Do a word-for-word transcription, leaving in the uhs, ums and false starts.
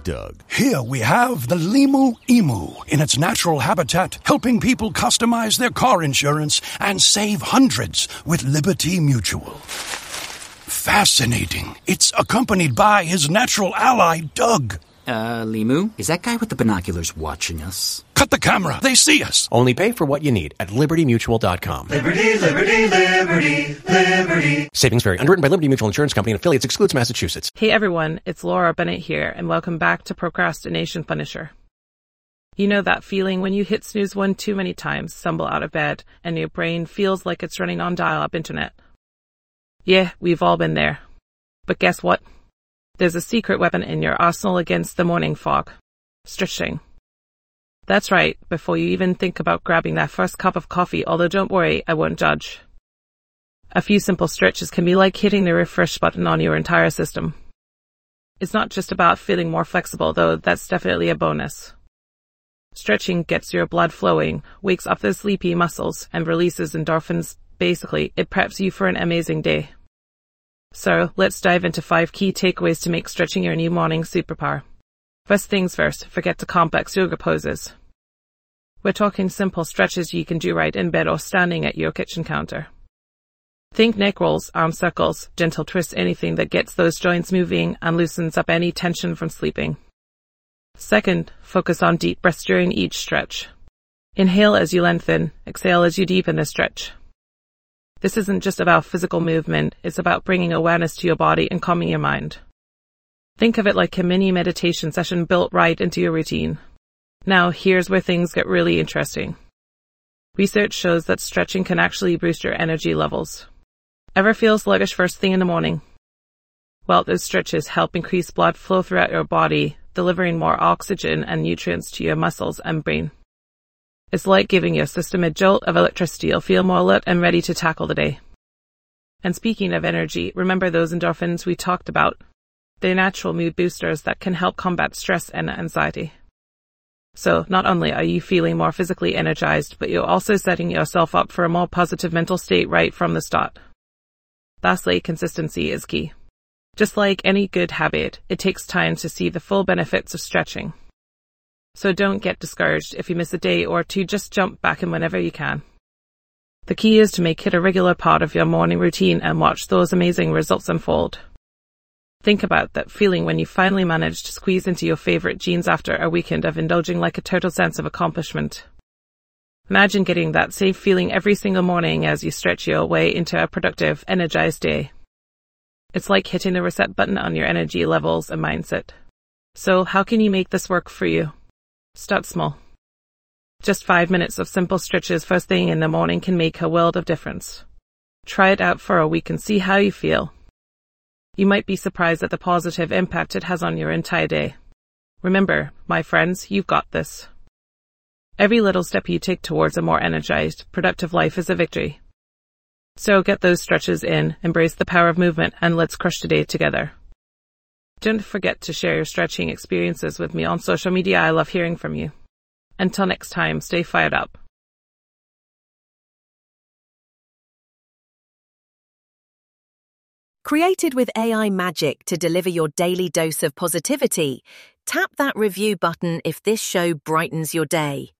Doug. Here we have the Limu Emu in its natural habitat, helping people customize their car insurance and save hundreds with Liberty Mutual. Fascinating. It's accompanied by his natural ally, Doug. Uh, Limu? Is that guy with the binoculars watching us? Cut the camera. They see us. Only pay for what you need at liberty mutual dot com. Liberty, liberty, liberty, liberty. Savings vary. Underwritten by Liberty Mutual Insurance Company and affiliates. Excludes Massachusetts. Hey everyone, it's Laura Bennett here, and welcome back to Procrastination Punisher. You know that feeling when you hit snooze one too many times, stumble out of bed, and your brain feels like it's running on dial-up internet? Yeah, we've all been there. But guess what? There's a secret weapon in your arsenal against the morning fog. Stretching. That's right, before you even think about grabbing that first cup of coffee, although don't worry, I won't judge. A few simple stretches can be like hitting the refresh button on your entire system. It's not just about feeling more flexible, though that's definitely a bonus. Stretching gets your blood flowing, wakes up the sleepy muscles, and releases endorphins. Basically, it preps you for an amazing day. So, let's dive into five key takeaways to make stretching your new morning superpower. First things first, forget the complex yoga poses. We're talking simple stretches you can do right in bed or standing at your kitchen counter. Think neck rolls, arm circles, gentle twists, anything that gets those joints moving and loosens up any tension from sleeping. Second, focus on deep breaths during each stretch. Inhale as you lengthen, exhale as you deepen the stretch. This isn't just about physical movement, it's about bringing awareness to your body and calming your mind. Think of it like a mini meditation session built right into your routine. Now, here's where things get really interesting. Research shows that stretching can actually boost your energy levels. Ever feel sluggish first thing in the morning? Well, those stretches help increase blood flow throughout your body, delivering more oxygen and nutrients to your muscles and brain. It's like giving your system a jolt of electricity. You'll feel more alert and ready to tackle the day. And speaking of energy, remember those endorphins we talked about? They're natural mood boosters that can help combat stress and anxiety. So, not only are you feeling more physically energized, but you're also setting yourself up for a more positive mental state right from the start. Lastly, consistency is key. Just like any good habit, it takes time to see the full benefits of stretching. So don't get discouraged if you miss a day or two, just jump back in whenever you can. The key is to make it a regular part of your morning routine and watch those amazing results unfold. Think about that feeling when you finally manage to squeeze into your favorite jeans after a weekend of indulging, like a total sense of accomplishment. Imagine getting that same feeling every single morning as you stretch your way into a productive, energized day. It's like hitting the reset button on your energy levels and mindset. So how can you make this work for you? Start small. Just five minutes of simple stretches first thing in the morning can make a world of difference. Try it out for a week and see how you feel. You might be surprised at the positive impact it has on your entire day. Remember, my friends, you've got this. Every little step you take towards a more energized, productive life is a victory. So get those stretches in, embrace the power of movement, and let's crush the day together. Don't forget to share your stretching experiences with me on social media. I love hearing from you. Until next time, stay fired up. Created with A I magic to deliver your daily dose of positivity, tap that review button if this show brightens your day.